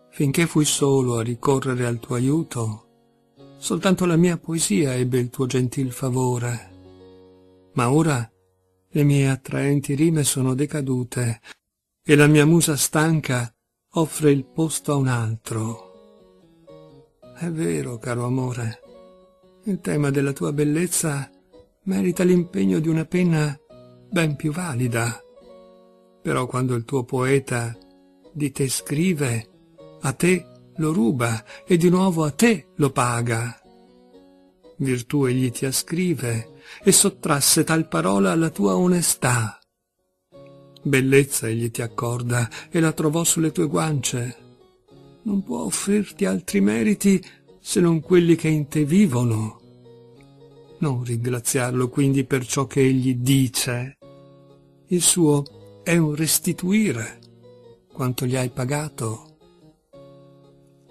Finché fui solo a ricorrere al tuo aiuto, soltanto la mia poesia ebbe il tuo gentil favore. Ma ora le mie attraenti rime sono decadute e la mia musa stanca offre il posto a un altro. È vero, caro amore, il tema della tua bellezza merita l'impegno di una penna ben più valida. Però quando il tuo poeta di te scrive, a te lo ruba e di nuovo a te lo paga. Virtù egli ti ascrive e sottrasse tal parola alla tua onestà. Bellezza egli ti accorda e la trovò sulle tue guance. Non può offrirti altri meriti se non quelli che in te vivono. Non ringraziarlo quindi per ciò che egli dice. Il suo è un restituire quanto gli hai pagato.